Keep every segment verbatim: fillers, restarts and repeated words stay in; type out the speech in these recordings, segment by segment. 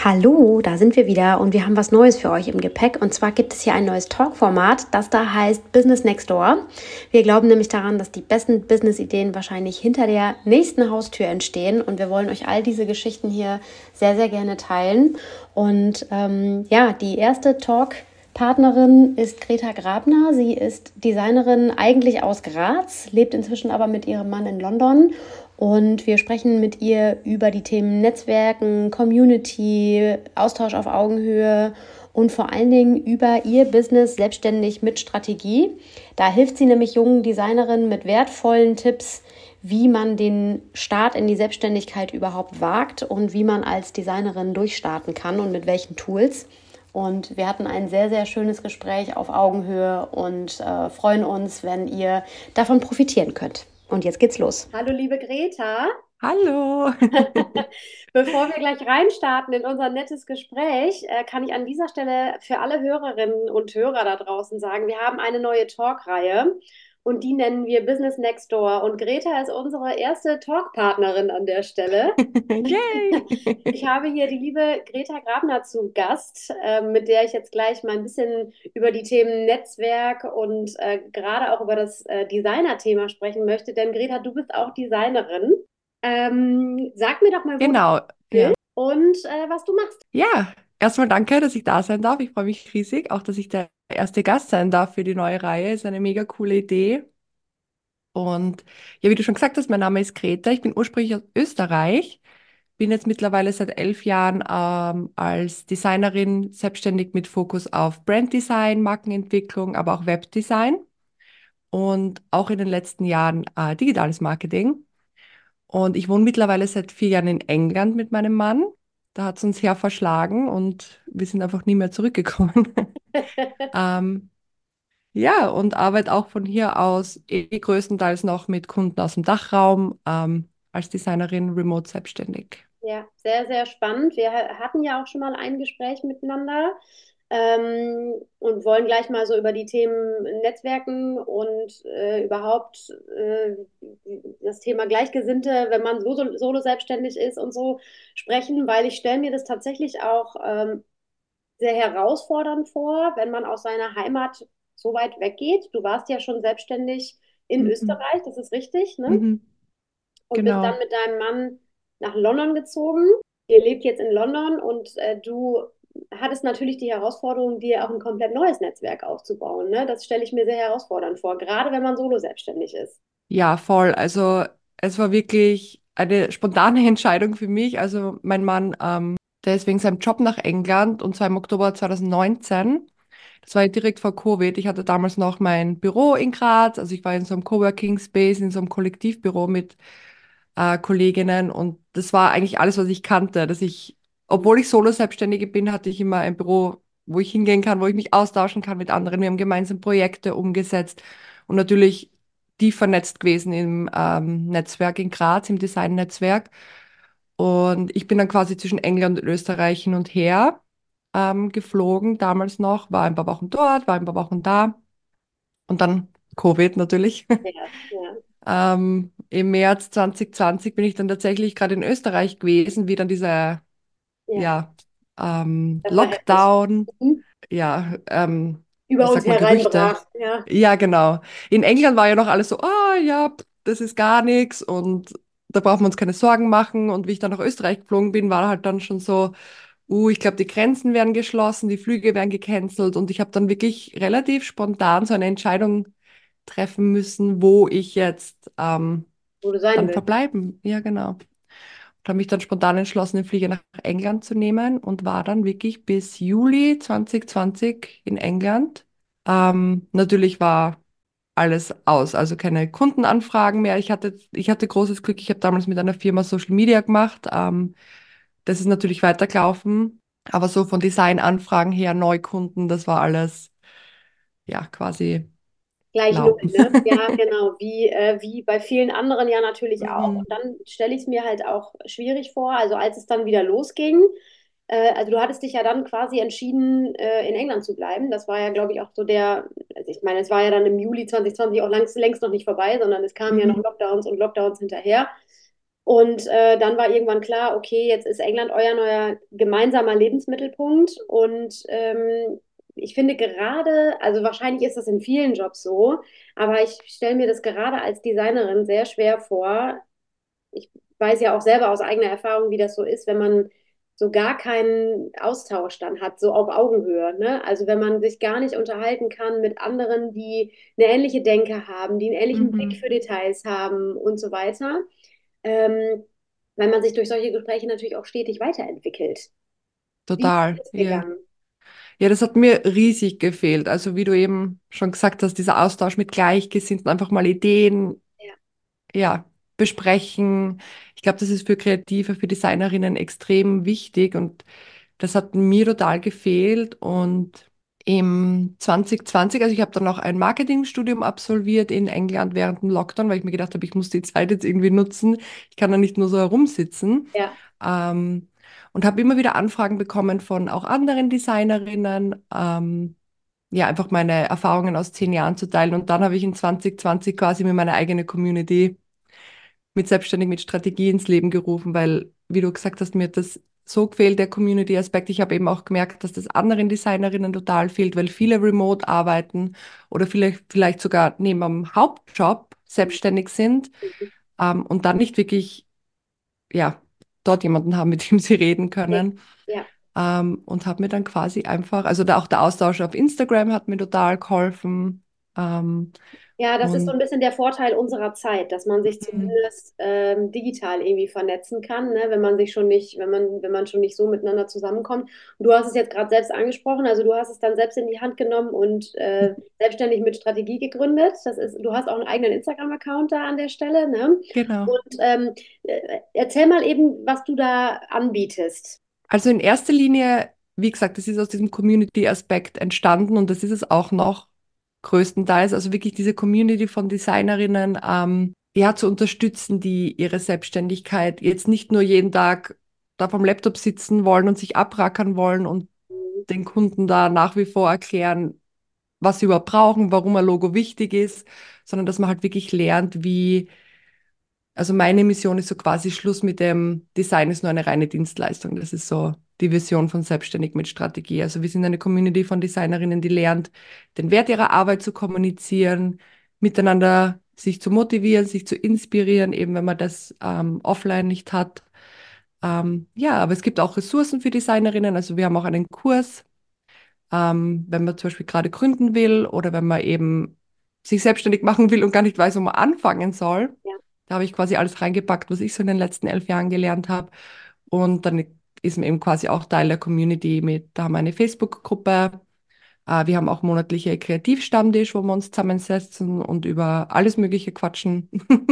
Hallo, da sind wir wieder und wir haben was Neues für euch im Gepäck. Und zwar gibt es hier ein neues Talk-Format, das da heißt Business Next Door. Wir glauben nämlich daran, dass die besten Business-Ideen wahrscheinlich hinter der nächsten Haustür entstehen. Und wir wollen euch all diese Geschichten hier sehr, sehr gerne teilen. Und ähm, ja, die erste Talk-Partnerin ist Greta Grabner. Sie ist Designerin eigentlich aus Graz, lebt inzwischen aber mit ihrem Mann in London. Und wir sprechen mit ihr über die Themen Netzwerken, Community, Austausch auf Augenhöhe und vor allen Dingen über ihr Business selbstständig mit Strategie. Da hilft sie nämlich jungen Designerinnen mit wertvollen Tipps, wie man den Start in die Selbstständigkeit überhaupt wagt und wie man als Designerin durchstarten kann und mit welchen Tools. Und wir hatten ein sehr, sehr schönes Gespräch auf Augenhöhe und äh, freuen uns, wenn ihr davon profitieren könnt. Und jetzt geht's los. Hallo, liebe Greta. Hallo. Bevor wir gleich reinstarten in unser nettes Gespräch, äh, kann ich an dieser Stelle für alle Hörerinnen und Hörer da draußen sagen, wir haben eine neue Talkreihe und die nennen wir Business Next Door. Und Greta ist unsere erste Talkpartnerin an der Stelle. Yay. Ich habe hier die liebe Greta Grabner zu Gast, äh, mit der ich jetzt gleich mal ein bisschen über die Themen Netzwerk und äh, gerade auch über das äh, Designer-Thema sprechen möchte. Denn Greta, du bist auch Designerin. Ähm, sag mir doch mal, wo du Genau, bist ja. und äh, was du machst. Ja, erstmal danke, dass ich da sein darf. Ich freue mich riesig, auch dass ich der erste Gast sein darf für die neue Reihe. Ist eine mega coole Idee. Und ja, wie du schon gesagt hast, mein Name ist Greta. Ich bin ursprünglich aus Österreich. Bin jetzt mittlerweile seit elf Jahren ähm, als Designerin selbstständig mit Fokus auf Branddesign, Markenentwicklung, aber auch Webdesign und auch in den letzten Jahren äh, digitales Marketing. Und ich wohne mittlerweile seit vier Jahren in England mit meinem Mann. Da hat es uns her verschlagen und wir sind einfach nie mehr zurückgekommen. Ähm, ja, und arbeite auch von hier aus eh größtenteils noch mit Kunden aus dem Dachraum, ähm, als Designerin remote selbstständig. Ja, sehr, sehr spannend. Wir ha- hatten ja auch schon mal ein Gespräch miteinander ähm, und wollen gleich mal so über die Themen Netzwerken und äh, überhaupt äh, das Thema Gleichgesinnte, wenn man so, so solo selbstständig ist und so sprechen, weil ich stelle mir das tatsächlich auch ähm, sehr herausfordernd vor, wenn man aus seiner Heimat so weit weggeht. Du warst ja schon selbstständig in Mhm. Österreich, das ist richtig, ne? Mhm. Und bist dann Genau. mit deinem Mann nach London gezogen. Ihr lebt jetzt in London und äh, du hattest natürlich die Herausforderung, dir auch ein komplett neues Netzwerk aufzubauen. Ne? Das stelle ich mir sehr herausfordernd vor, gerade wenn man solo selbstständig ist. Ja, voll. Also es war wirklich eine spontane Entscheidung für mich. Also mein Mann, ähm, der ist wegen seinem Job nach England und zwar im Oktober zwanzig neunzehn. Das war ja direkt vor Covid. Ich hatte damals noch mein Büro in Graz. Also ich war in so einem Coworking Space, in so einem Kollektivbüro mit äh, Kolleginnen und das war eigentlich alles, was ich kannte. Dass ich, obwohl ich Solo-Selbstständige bin, hatte ich immer ein Büro, wo ich hingehen kann, wo ich mich austauschen kann mit anderen. Wir haben gemeinsam Projekte umgesetzt und natürlich tief vernetzt gewesen im ähm, Netzwerk in Graz, im Design-Netzwerk. Und ich bin dann quasi zwischen England und Österreich hin und her ähm, geflogen, damals noch, war ein paar Wochen dort, war ein paar Wochen da und dann Covid natürlich. Ja, ja, Ähm, im März zwanzig zwanzig bin ich dann tatsächlich gerade in Österreich gewesen, wie dann dieser, ja, ja, ähm, das war heftig. Lockdown, Mhm. ja, ähm, wie Über uns sagt man, Gerüchte. hereinbrach. Ja, Ja, genau. In England war ja noch alles so, ah ja, pff, das ist gar nichts und da brauchen wir uns keine Sorgen machen. Und wie ich dann nach Österreich geflogen bin, war halt dann schon so, uh, ich glaube, die Grenzen werden geschlossen, die Flüge werden gecancelt und ich habe dann wirklich relativ spontan so eine Entscheidung treffen müssen, wo ich jetzt ähm, wo du sein dann willst. verbleiben. Ja, genau. Und habe mich dann spontan entschlossen, den Flieger nach England zu nehmen und war dann wirklich bis Juli zwanzig zwanzig in England. Ähm, natürlich war alles aus, also keine Kundenanfragen mehr. Ich hatte, ich hatte großes Glück, ich habe damals mit einer Firma Social Media gemacht. Ähm, das ist natürlich weitergelaufen, aber so von Designanfragen her, Neukunden, das war alles ja quasi Gleich null, lau. ne? Ja, genau, wie, äh, wie bei vielen anderen ja natürlich auch. Mhm. Und dann stelle ich es mir halt auch schwierig vor, also als es dann wieder losging, äh, also du hattest dich ja dann quasi entschieden, äh, in England zu bleiben. Das war ja, glaube ich, auch so der, also ich meine, es war ja dann im Juli zwanzig zwanzig auch längst, längst noch nicht vorbei, sondern es kamen ja noch Mhm. Lockdowns und Lockdowns hinterher. Und äh, dann war irgendwann klar, okay, jetzt ist England euer neuer gemeinsamer Lebensmittelpunkt. Und ähm, ich finde gerade, also wahrscheinlich ist das in vielen Jobs so, aber ich stelle mir das gerade als Designerin sehr schwer vor. Ich weiß ja auch selber aus eigener Erfahrung, wie das so ist, wenn man so gar keinen Austausch dann hat, so auf Augenhöhe, ne? Also wenn man sich gar nicht unterhalten kann mit anderen, die eine ähnliche Denke haben, die einen ähnlichen Blick Mhm. für Details haben und so weiter, ähm, weil man sich durch solche Gespräche natürlich auch stetig weiterentwickelt. Wie ist Total, es ja. gegangen? Ja, das hat mir riesig gefehlt. Also wie du eben schon gesagt hast, dieser Austausch mit Gleichgesinnten, einfach mal Ideen, Ja, ja, besprechen. Ich glaube, das ist für Kreative, für Designerinnen extrem wichtig und das hat mir total gefehlt. Und im zwanzig zwanzig, also ich habe dann auch ein Marketingstudium absolviert in England während dem Lockdown, weil ich mir gedacht habe, ich muss die Zeit jetzt irgendwie nutzen. Ich kann da nicht nur so herumsitzen. ja, Ähm, und habe immer wieder Anfragen bekommen von auch anderen Designerinnen, ähm, ja, einfach meine Erfahrungen aus zehn Jahren zu teilen. Und dann habe ich in zwanzig zwanzig quasi mir meine eigene Community mit Selbstständig mit Strategie ins Leben gerufen, weil, wie du gesagt hast, mir hat das so gefehlt, der Community-Aspekt. Ich habe eben auch gemerkt, dass das anderen Designerinnen total fehlt, weil viele remote arbeiten oder vielleicht, vielleicht sogar neben am Hauptjob selbstständig sind, ähm, und dann nicht wirklich, ja, dort jemanden haben, mit dem sie reden nee, können. ja. Ähm, und habe mir dann quasi einfach, also da auch der Austausch auf Instagram hat mir total geholfen. Ähm, Ja, das ist so ein und bisschen der Vorteil unserer Zeit, dass man sich mhm, zumindest ähm, digital irgendwie vernetzen kann, ne? Wenn man sich schon nicht, wenn man, wenn man schon nicht so miteinander zusammenkommt. Und du hast es jetzt gerade selbst angesprochen, also du hast es dann selbst in die Hand genommen und äh, selbstständig mit Strategie gegründet. Das ist, du hast auch einen eigenen Instagram-Account da an der Stelle, ne? genau. Und ähm, äh, erzähl mal eben, was du da anbietest. Also in erster Linie, wie gesagt, das ist aus diesem Community-Aspekt entstanden und das ist es auch noch größtenteils. Also wirklich diese Community von Designerinnen, ähm, ja, zu unterstützen, die ihre Selbstständigkeit jetzt nicht nur jeden Tag da vom Laptop sitzen wollen und sich abrackern wollen und den Kunden da nach wie vor erklären, was sie überhaupt brauchen, warum ein Logo wichtig ist, sondern dass man halt wirklich lernt, wie, also meine Mission ist so quasi Schluss mit dem Design ist nur eine reine Dienstleistung. Das ist so die Vision von Selbstständig mit Strategie. Also wir sind eine Community von Designerinnen, die lernt, den Wert ihrer Arbeit zu kommunizieren, miteinander sich zu motivieren, sich zu inspirieren, eben wenn man das ähm, offline nicht hat. Ähm, ja, aber es gibt auch Ressourcen für Designerinnen. Also wir haben auch einen Kurs, ähm, wenn man zum Beispiel gerade gründen will oder wenn man eben sich selbstständig machen will und gar nicht weiß, wo man anfangen soll. Ja. Da habe ich quasi alles reingepackt, was ich so in den letzten elf Jahren gelernt habe. Und dann ist man eben quasi auch Teil der Community mit, da haben wir eine Facebook-Gruppe. Äh, wir haben auch monatliche Kreativstammtisch, wo wir uns zusammensetzen und über alles Mögliche quatschen.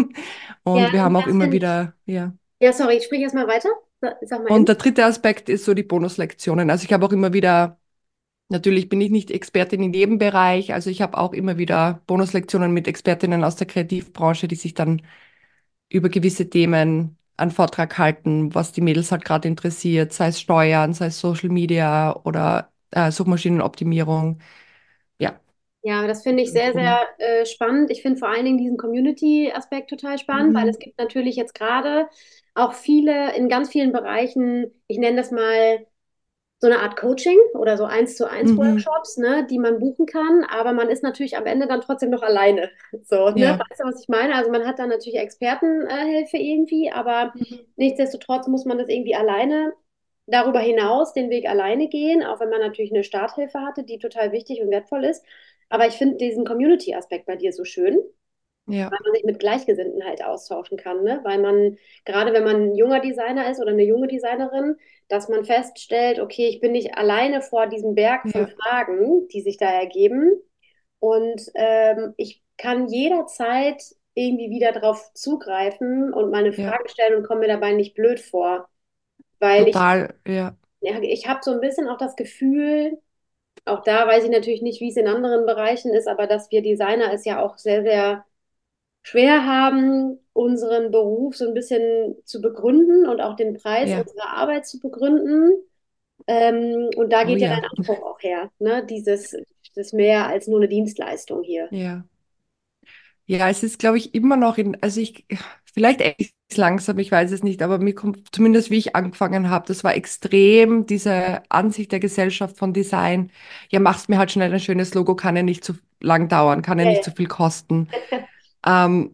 Ja, Und wir haben auch das immer finde ich. wieder, ja. Ja, sorry, ich spreche erstmal weiter. Sa- Sag mal Und eben. der dritte Aspekt ist so die Bonuslektionen. Also ich habe auch immer wieder. Natürlich bin ich nicht Expertin in jedem Bereich, also ich habe auch immer wieder Bonuslektionen mit Expertinnen aus der Kreativbranche, die sich dann über gewisse Themen einen Vortrag halten, was die Mädels halt gerade interessiert, sei es Steuern, sei es Social Media oder äh, Suchmaschinenoptimierung. Ja. Ja, das finde ich sehr, sehr Drum. äh, spannend. Ich finde vor allen Dingen diesen Community-Aspekt total spannend, weil es Mhm. gibt natürlich jetzt gerade auch viele in ganz vielen Bereichen, ich nenne das mal so eine Art Coaching oder so eins zu eins Mhm. Workshops, ne, die man buchen kann, aber man ist natürlich am Ende dann trotzdem noch alleine. So, ne? Ja. Weißt du, was ich meine? Also man hat dann natürlich Expertenhilfe irgendwie, aber Mhm. nichtsdestotrotz muss man das irgendwie alleine darüber hinaus den Weg alleine gehen, auch wenn man natürlich eine Starthilfe hatte, die total wichtig und wertvoll ist. Aber ich finde diesen Community-Aspekt bei dir so schön, Ja. weil man sich mit Gleichgesinnten halt austauschen kann, ne? Weil man, gerade wenn man ein junger Designer ist oder eine junge Designerin, dass man feststellt, okay, ich bin nicht alleine vor diesem Berg von Ja. Fragen, die sich da ergeben. Und ähm, ich kann jederzeit irgendwie wieder drauf zugreifen und meine Ja. Fragen stellen und komme mir dabei nicht blöd vor. Weil ich, Total. Ja. ja, ich habe so ein bisschen auch das Gefühl, auch da weiß ich natürlich nicht, wie es in anderen Bereichen ist, aber dass wir Designer es ja auch sehr, sehr schwer haben, unseren Beruf so ein bisschen zu begründen und auch den Preis Ja. unserer Arbeit zu begründen. Ähm, und da Oh geht ja ja. dein Anspruch auch her, ne? Dieses, das ist mehr als nur eine Dienstleistung hier. Ja. Ja, es ist, glaube ich, immer noch in, also ich, vielleicht langsam, ich weiß es nicht, aber mir kommt zumindest, wie ich angefangen habe, das war extrem diese Ansicht der Gesellschaft von Design. Ja, machst mir halt schnell ein schönes Logo, kann ja nicht zu lang dauern, kann ja Ja, nicht ja. zu viel kosten. Ähm,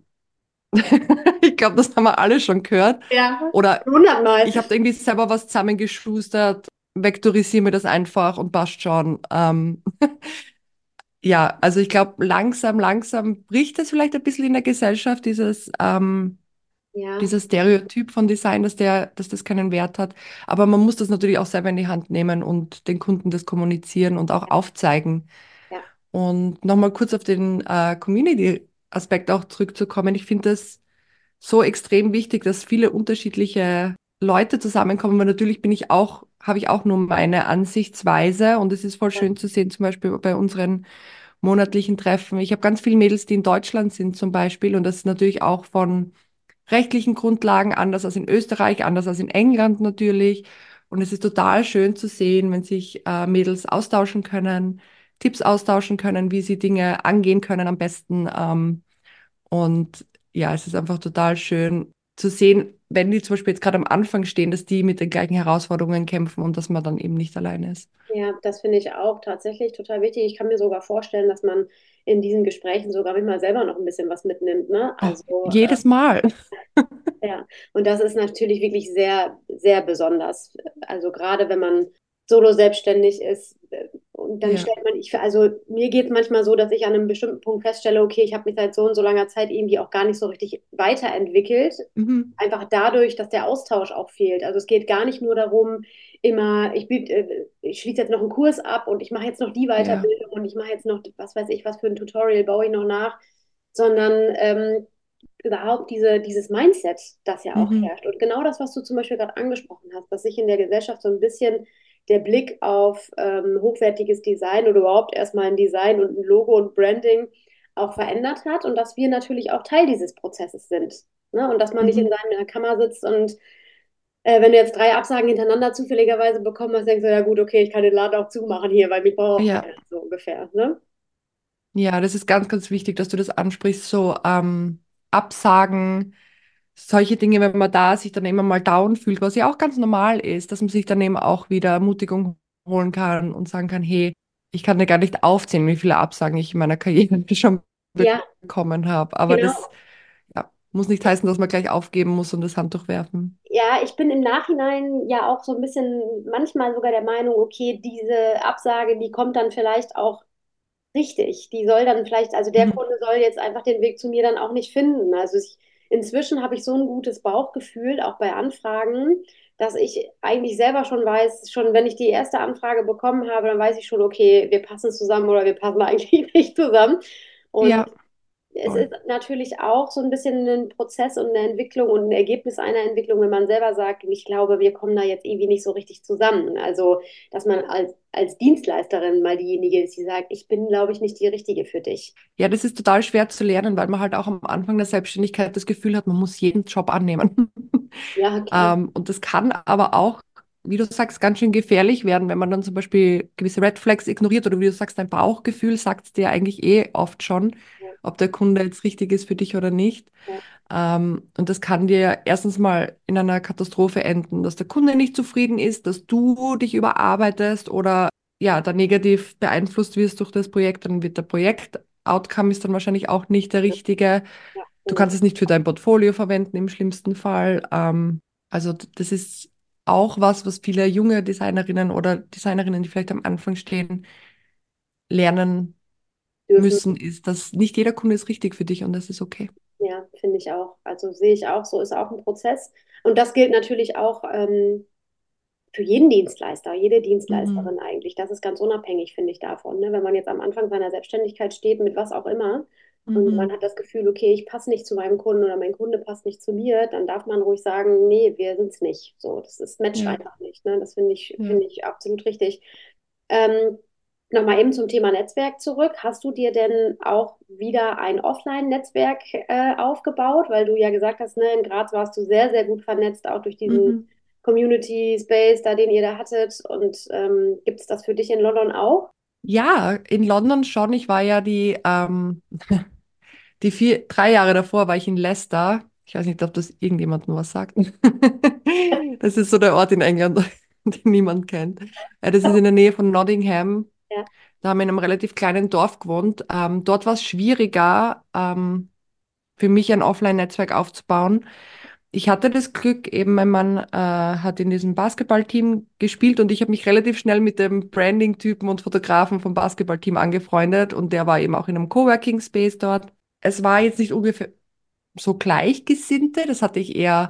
Ich glaube, das haben wir alle schon gehört. Ja, Oder hundertmal. ich habe irgendwie selber was zusammengeschustert, vektorisiere mir das einfach und passt schon. Ähm, ja, also ich glaube, langsam, langsam bricht es vielleicht ein bisschen in der Gesellschaft, dieses, ähm, Ja, dieser Stereotyp von Design, dass der, dass das keinen Wert hat. Aber man muss das natürlich auch selber in die Hand nehmen und den Kunden das kommunizieren und auch aufzeigen. ja, Und nochmal kurz auf den äh, Community-Aspekt auch zurückzukommen. Ich finde das so extrem wichtig, dass viele unterschiedliche Leute zusammenkommen, weil natürlich bin ich auch, habe ich auch nur meine Ansichtsweise und es ist voll ja, schön zu sehen, zum Beispiel bei unseren monatlichen Treffen. Ich habe ganz viele Mädels, die in Deutschland sind zum Beispiel und das ist natürlich auch von rechtlichen Grundlagen anders als in Österreich, anders als in England natürlich. Und es ist total schön zu sehen, wenn sich äh, Mädels austauschen können, Tipps austauschen können, wie sie Dinge angehen können am besten. Ähm, und ja, es ist einfach total schön zu sehen, wenn die zum Beispiel jetzt gerade am Anfang stehen, dass die mit den gleichen Herausforderungen kämpfen und dass man dann eben nicht alleine ist. ja, das finde ich auch tatsächlich total wichtig. Ich kann mir sogar vorstellen, dass man in diesen Gesprächen sogar manchmal selber noch ein bisschen was mitnimmt, ne? Oh, Also, jedes Mal. ja, und das ist natürlich wirklich sehr, sehr besonders. Also gerade wenn man solo selbstständig ist äh, und dann Ja. stellt man, ich, also mir geht es manchmal so, dass ich an einem bestimmten Punkt feststelle, okay, ich habe mich seit so und so langer Zeit irgendwie auch gar nicht so richtig weiterentwickelt. Mhm. Einfach dadurch, dass der Austausch auch fehlt. Also es geht gar nicht nur darum, immer, ich, biet- äh, ich schließe jetzt noch einen Kurs ab und ich mache jetzt noch die Ja. Weiterbildung und ich mache jetzt noch, was weiß ich, was für ein Tutorial baue ich noch nach, sondern ähm, überhaupt diese, dieses Mindset, das ja auch Mhm. herrscht. Und genau das, was du zum Beispiel gerade angesprochen hast, dass sich in der Gesellschaft so ein bisschen der Blick auf ähm, hochwertiges Design oder überhaupt erstmal ein Design und ein Logo und Branding auch verändert hat und dass wir natürlich auch Teil dieses Prozesses sind. Ne? Und dass man nicht in Mhm. seiner Kammer sitzt und äh, wenn du jetzt drei Absagen hintereinander zufälligerweise bekommen hast, denkst du, ja gut, okay, ich kann den Laden auch zumachen hier, weil mich braucht auch Ja. keiner, so ungefähr. Ne? Ja, das ist ganz, ganz wichtig, dass du das ansprichst. So ähm, Absagen, solche Dinge, wenn man da sich dann immer mal down fühlt, was ja auch ganz normal ist, dass man sich dann eben auch wieder Ermutigung holen kann und sagen kann, hey, ich kann dir gar nicht aufzählen, wie viele Absagen ich in meiner Karriere schon Ja, bekommen habe. Aber das genau. ja, muss nicht heißen, dass man gleich aufgeben muss und das Handtuch werfen. Ja, ich bin im Nachhinein ja auch so ein bisschen manchmal sogar der Meinung, okay, diese Absage, die kommt dann vielleicht auch richtig. Die soll dann vielleicht, also der Mhm. Kunde soll jetzt einfach den Weg zu mir dann auch nicht finden. Also ich, inzwischen habe ich so ein gutes Bauchgefühl, auch bei Anfragen, dass ich eigentlich selber schon weiß, schon wenn ich die erste Anfrage bekommen habe, dann weiß ich schon, okay, wir passen zusammen oder wir passen eigentlich nicht zusammen. Und Ja, es voll. ist natürlich auch so ein bisschen ein Prozess und eine Entwicklung und ein Ergebnis einer Entwicklung, wenn man selber sagt, ich glaube, wir kommen da jetzt irgendwie nicht so richtig zusammen. Also, dass man als, als Dienstleisterin mal diejenige ist, die sagt, ich bin, glaube ich, nicht die Richtige für dich. Ja, das ist total schwer zu lernen, weil man halt auch am Anfang der Selbstständigkeit das Gefühl hat, man muss jeden Job annehmen. Ja, klar. Ähm, und das kann aber auch, wie du sagst, ganz schön gefährlich werden, wenn man dann zum Beispiel gewisse Red Flags ignoriert oder wie du sagst, dein Bauchgefühl sagt es dir eigentlich eh oft schon, Ja, ob der Kunde jetzt richtig ist für dich oder nicht. ja, Ähm, und das kann dir erstens mal in einer Katastrophe enden, dass der Kunde nicht zufrieden ist, dass du dich überarbeitest oder ja, da negativ beeinflusst wirst durch das Projekt, dann wird der Projekt-Outcome ist dann wahrscheinlich auch nicht der richtige. ja, Du finde ich. kannst es nicht für dein Portfolio verwenden im schlimmsten Fall. Ähm, also d- das ist auch was, was viele junge Designerinnen oder Designerinnen, die vielleicht am Anfang stehen, lernen Dürfen. müssen, ist, dass nicht jeder Kunde ist richtig für dich und das ist okay. Ja, finde ich auch. Also sehe ich auch, so ist auch ein Prozess. Und das gilt natürlich auch ähm, für jeden Dienstleister, jede Mhm. Dienstleisterin eigentlich. Das ist ganz unabhängig, finde ich, davon. Ne? Wenn man jetzt am Anfang seiner Selbstständigkeit steht, mit was auch immer, und man Mhm. hat das Gefühl, okay, ich passe nicht zu meinem Kunden oder mein Kunde passt nicht zu mir, dann darf man ruhig sagen, nee, wir sind es nicht. So, das ist matcht Ja, einfach nicht. Ne? Das finde ich, ja. finde ich absolut richtig. Ähm, Nochmal eben zum Thema Netzwerk zurück. Hast du dir denn auch wieder ein Offline-Netzwerk äh, aufgebaut? Weil du ja gesagt hast, ne, in Graz warst du sehr, sehr gut vernetzt, auch durch diesen Mhm. Community Space, da den ihr da hattet. Und ähm, gibt es das für dich in London auch? Ja, in London schon. Ich war ja die, ähm, die vier, drei Jahre davor war ich in Leicester. Ich weiß nicht, ob das irgendjemandem was sagt. Das ist so der Ort in England, den niemand kennt. Äh, Das ist in der Nähe von Nottingham. Ja, Da haben wir in einem relativ kleinen Dorf gewohnt. Ähm, dort war es schwieriger, ähm, für mich ein Offline-Netzwerk aufzubauen. Ich hatte das Glück, eben mein Mann äh, hat in diesem Basketballteam gespielt und ich habe mich relativ schnell mit dem Branding-Typen und Fotografen vom Basketballteam angefreundet und der war eben auch in einem Coworking-Space dort. Es war jetzt nicht ungefähr so Gleichgesinnte, das hatte ich eher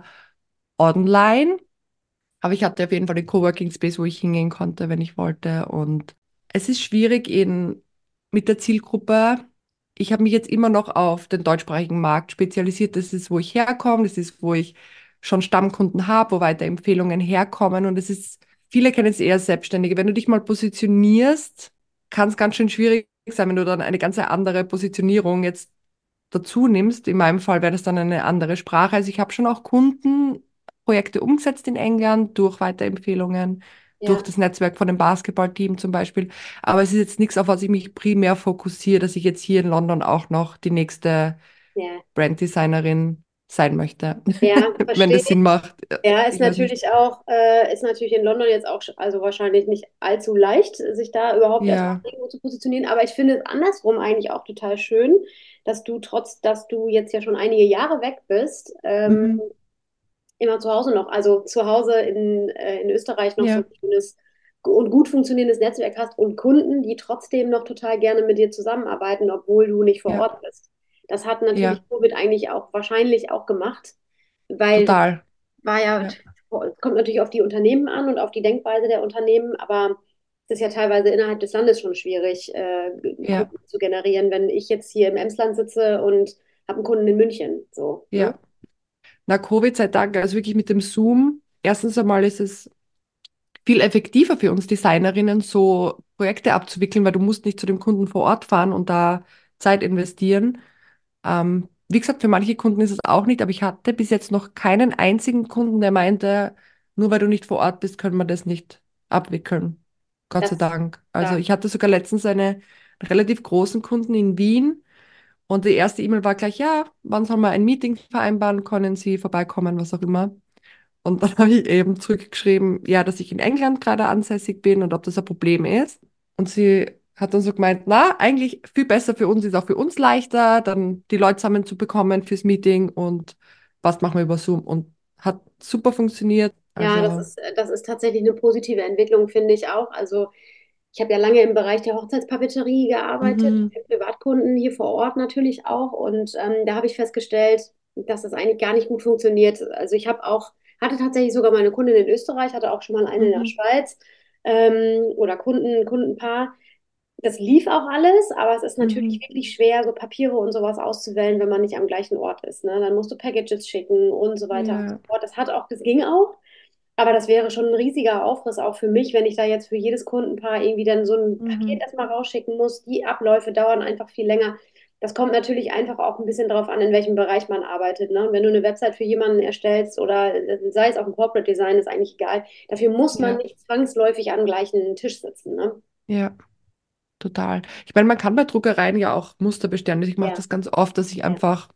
online, aber ich hatte auf jeden Fall den Coworking Space, wo ich hingehen konnte, wenn ich wollte. Und es ist schwierig eben mit der Zielgruppe. Ich habe mich jetzt immer noch auf den deutschsprachigen Markt spezialisiert. Das ist, wo ich herkomme, das ist, wo ich schon Stammkunden habe, wo Weiterempfehlungen herkommen. Und es ist, viele kennen es eher Selbstständige. Wenn du dich mal positionierst, kann es ganz schön schwierig sein, wenn du dann eine ganz andere Positionierung jetzt dazu nimmst. In meinem Fall wäre das dann eine andere Sprache. Also ich habe schon auch Kundenprojekte umgesetzt in England durch Weiterempfehlungen, durch ja, das Netzwerk von dem Basketballteam zum Beispiel. Aber es ist jetzt nichts, auf was ich mich primär fokussiere, dass ich jetzt hier in London auch noch die nächste ja. Branddesignerin sein möchte. Ja, Wenn verstehe das Sinn ich. macht. Ja, ist Ich weiß nicht. natürlich auch, äh, ist natürlich in London jetzt auch, sch- also wahrscheinlich nicht allzu leicht, sich da überhaupt erstmal Ja. irgendwo zu positionieren. Aber ich finde es andersrum eigentlich auch total schön, dass du trotz, dass du jetzt ja schon einige Jahre weg bist, ähm, Mhm. immer zu Hause noch, also zu Hause in, äh, in Österreich noch so Ja. ein schönes und gut funktionierendes Netzwerk hast und Kunden, die trotzdem noch total gerne mit dir zusammenarbeiten, obwohl du nicht vor Ja. Ort bist. Das hat natürlich Ja. Covid eigentlich auch wahrscheinlich auch gemacht, weil das Total. war ja, Ja. es kommt natürlich auf die Unternehmen an und auf die Denkweise der Unternehmen, aber es ist ja teilweise innerhalb des Landes schon schwierig, äh, Ja. Kunden zu generieren, wenn ich jetzt hier im Emsland sitze und habe einen Kunden in München. So, ne? Ja. Na, Covid sei Dank, also wirklich mit dem Zoom. Erstens einmal ist es viel effektiver für uns Designerinnen, so Projekte abzuwickeln, weil du musst nicht zu dem Kunden vor Ort fahren und da Zeit investieren. Ähm, wie gesagt, für manche Kunden ist es auch nicht, aber ich hatte bis jetzt noch keinen einzigen Kunden, der meinte, nur weil du nicht vor Ort bist, können wir das nicht abwickeln. Gott Das sei ist Dank. Also stark. ich hatte sogar letztens eine, einen relativ großen Kunden in Wien und die erste E-Mail war gleich, ja, wann soll man ein Meeting vereinbaren, können Sie vorbeikommen, was auch immer. Und dann habe ich eben zurückgeschrieben, ja, dass ich in England gerade ansässig bin und ob das ein Problem ist. Und sie hat dann so gemeint, na, eigentlich viel besser für uns, ist auch für uns leichter, dann die Leute zusammenzubekommen fürs Meeting und was machen wir über Zoom. Und hat super funktioniert. Ja, das Also, ist, das ist tatsächlich eine positive Entwicklung, finde ich auch. Also ich habe ja lange im Bereich der Hochzeitspapeterie gearbeitet, mhm, für Privatkunden hier vor Ort natürlich auch. Und ähm, da habe ich festgestellt, dass das eigentlich gar nicht gut funktioniert. Also ich habe auch, hatte tatsächlich sogar mal eine Kundin in Österreich, hatte auch schon mal eine in der mhm, Schweiz ähm, oder Kunden, Kundenpaar. Das lief auch alles, aber es ist natürlich mhm, wirklich schwer, so Papiere und sowas auszuwählen, wenn man nicht am gleichen Ort ist. Ne? Dann musst du Packages schicken und so weiter und so ja, fort. Das hat auch, das ging auch. Aber das wäre schon ein riesiger Aufriss auch für mich, wenn ich da jetzt für jedes Kundenpaar irgendwie dann so ein Paket mhm, erstmal rausschicken muss. Die Abläufe dauern einfach viel länger. Das kommt natürlich einfach auch ein bisschen darauf an, in welchem Bereich man arbeitet. Ne? Wenn du eine Website für jemanden erstellst oder äh, sei es auch ein Corporate Design, ist eigentlich egal. Dafür muss man ja, nicht zwangsläufig am gleichen Tisch sitzen. Ne? ja, total. Ich meine, man kann bei Druckereien ja auch Muster bestellen. Ich mache Ja, das ganz oft, dass ich ja. einfach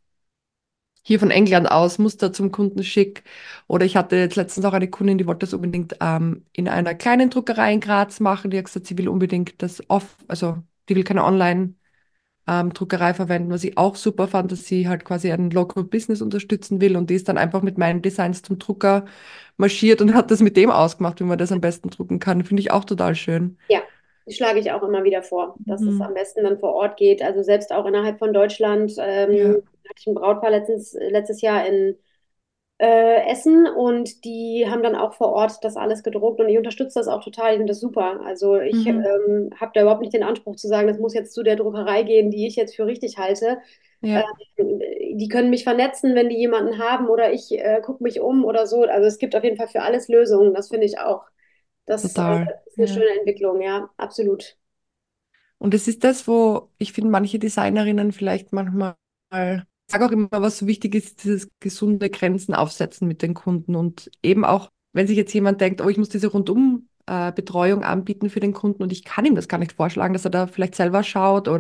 hier von England aus Muster zum Kunden schick. Oder ich hatte jetzt letztens auch eine Kundin, die wollte das unbedingt ähm, in einer kleinen Druckerei in Graz machen. Die hat gesagt, sie will unbedingt das off, also die will keine Online-Druckerei verwenden, was ich auch super fand, dass sie halt quasi ein Local Business unterstützen will. Und die ist dann einfach mit meinen Designs zum Drucker marschiert und hat das mit dem ausgemacht, wie man das am besten drucken kann. Finde ich auch total schön. Ja, die schlage ich auch immer wieder vor, dass es am Mhm. besten dann vor Ort geht. Also selbst auch innerhalb von Deutschland ähm, Ja, hatte ich ein Brautpaar letztens, letztes Jahr in äh, Essen und die haben dann auch vor Ort das alles gedruckt und ich unterstütze das auch total. Ich finde das super. Also ich mhm. ähm, habe da überhaupt nicht den Anspruch zu sagen, das muss jetzt zu der Druckerei gehen, die ich jetzt für richtig halte. Ja, Ähm, Die können mich vernetzen, wenn die jemanden haben oder ich äh, gucke mich um oder so. Also es gibt auf jeden Fall für alles Lösungen. Das finde ich auch. Das äh, total. ist eine Ja. schöne Entwicklung, ja, absolut. Und es ist das, wo ich finde, manche Designerinnen vielleicht manchmal, ich sage auch immer, was so wichtig ist, dieses gesunde Grenzen aufsetzen mit den Kunden. Und eben auch, wenn sich jetzt jemand denkt, oh, ich muss diese Rundum äh, Betreuung anbieten für den Kunden und ich kann ihm das gar nicht vorschlagen, dass er da vielleicht selber schaut oder